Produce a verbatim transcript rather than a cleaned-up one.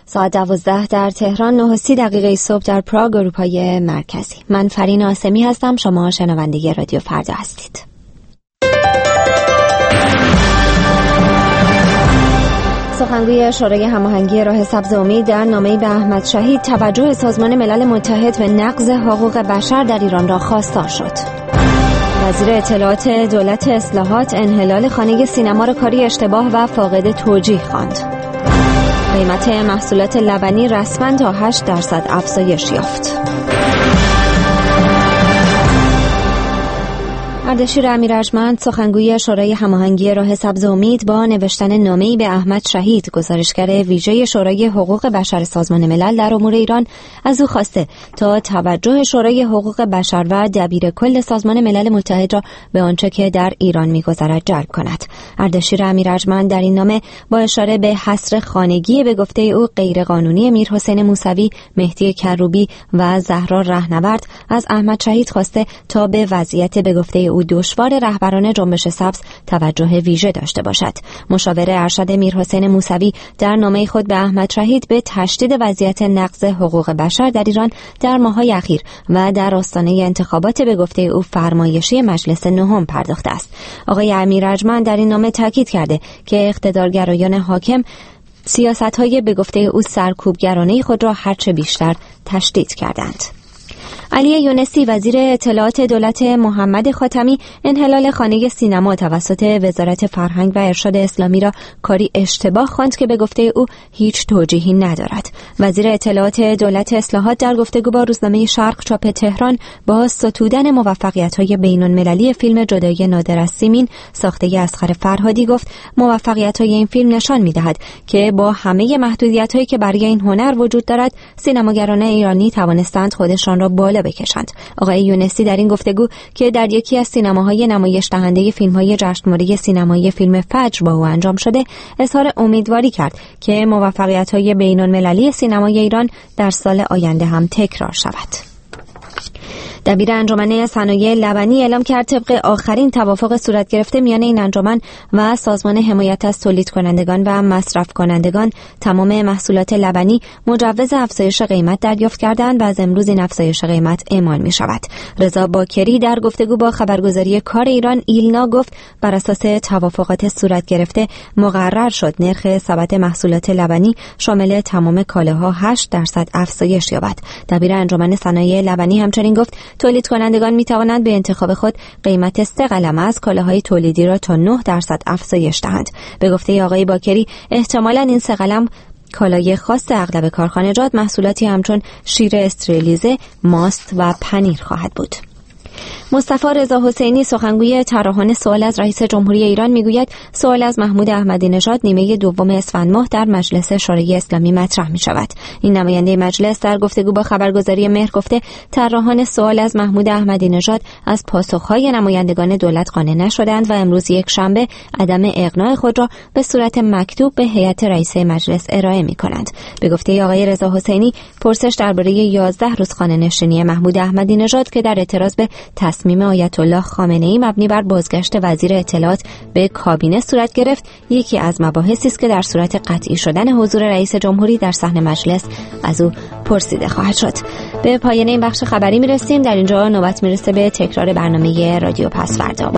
ساعت دوازده در تهران، نه و سی دقیقه صبح در پراگ اروپای مرکزی. من فرین آسمی هستم. شما شنونده رادیو فردا هستید. سخنگوی شورای هماهنگی راه سبز امید در نامه‌ای به احمد شهید توجه سازمان ملل متحد به نقض حقوق بشر در ایران را خواستار شد. وزیر اطلاعات دولت اصلاحات انحلال خانه سینما را کاری اشتباه و فاقد توجیه خواند. قیمت محصولات لبنی رسما تا هشت درصد افزایش یافت. اردشیر امیرارجمند سخنگوی شورای هماهنگی راه سبز امید با نوشتن نامه‌ای به احمد شهید گزارشگر ویژه شورای حقوق بشر سازمان ملل در امور ایران از او خواسته تا توجه شورای حقوق بشر و دبیر کل سازمان ملل متحد را به آنچه که در ایران می‌گذرد جلب کند. اردشیر امیرارجمند در این نامه با اشاره به حصر خانگی به گفته او غیرقانونی میرحسین موسوی، مهدی کروبی و زهرا رهنورد از احمد شهید خواسته تا به وضعیت به گفته او دشوار رهبران جنبش سبز توجه ویژه داشته باشد. مشاور ارشد میرحسین موسوی در نامه خود به احمد شهید به تشدید وضعیت نقض حقوق بشر در ایران در ماه‌های اخیر و در آستانه انتخابات به گفته او فرمایشی مجلس نهم پرداخته است. آقای امیرارجمند در این نامه تاکید کرده که اقتدارگرایان حاکم سیاست‌های به گفته او سرکوبگرانه خود را هرچه بیشتر تشدید کردند. علی یونسی وزیر اطلاعات دولت محمد خاتمی انحلال خانه سینما توسط وزارت فرهنگ و ارشاد اسلامی را کاری اشتباه خواند که به گفته او هیچ توجیهی ندارد. وزیر اطلاعات دولت اصلاحات در گفتگو با روزنامه شرق چاپ تهران با ستودن موفقیت‌های بین‌المللی فیلم جدایی نادر از سیمین ساخته اصغر فرهادی گفت موفقیت‌های این فیلم نشان می‌دهد که با همه محدودیت‌هایی که برای این هنر وجود دارد سینماگران ایرانی توانستند خودشان را بالا بکشند. آقای یونسی در این گفتگو که در یکی از سینماهای نمایش دهنده فیلم‌های جشنواره سینمایی فیلم فجر با او انجام شده اظهار امیدواری کرد که موفقیت‌های بین‌المللی سینمای ایران در سال آینده هم تکرار شود. دبیر انجمن صنایع لبنی اعلام کرد طبق آخرین توافق صورت گرفته میان این انجمن و سازمان حمایت از تولید کنندگان و مصرف کنندگان تمام محصولات لبنی مجوز افزایش قیمت دریافت کردند و از امروز این افزایش قیمت اعمال می شود. رضا باکری در گفتگو با خبرگزاری کار ایران ایلنا گفت بر اساس توافقات صورت گرفته مقرر شد نرخ ثبت محصولات لبنی شامل تمام کالاها هشت درصد افزایش یابد. دبیر انجمن صنایع لبنی همچنین گفت تولید کنندگان می توانند به انتخاب خود قیمت سه قلمه از کالاهای تولیدی را تا نه درصد افزایش دهند. به گفته آقای باکری احتمالاً این سه قلم کالای خاص اغلب کارخانجات محصولاتی همچون شیر استریلیزه، ماست و پنیر خواهد بود. مصطفی رضا حسینی سخنگوی طراحان سوال از رئیس جمهوری ایران میگوید سوال از محمود احمدی نژاد نیمه دوم اسفند ماه در مجلس شورای اسلامی مطرح می شود. این نماینده مجلس در گفتگو با خبرگزاری مهر گفته طراحان سوال از محمود احمدی نژاد از پاسخهای نمایندگان دولت قانع نشدند و امروز یک شنبه عدم اقناع خود را به صورت مکتوب به هیئت رئیسه مجلس ارائه می کنند. به گفته آقای رضا حسینی پرسش درباره یازده روز خانه‌نشینی محمود احمدی نژاد که در اعتراض به تصمیم آیت الله خامنه‌ای مبنی بر بازگشت وزیر اطلاعات به کابینه صورت گرفت یکی از مباحثی است که در صورت قطعی شدن حضور رئیس جمهوری در صحن مجلس از او پرسیده خواهد شد. به پایان این بخش خبری میرسیم. در اینجا نوبت میرسه به تکرار برنامه رادیو پس فردا.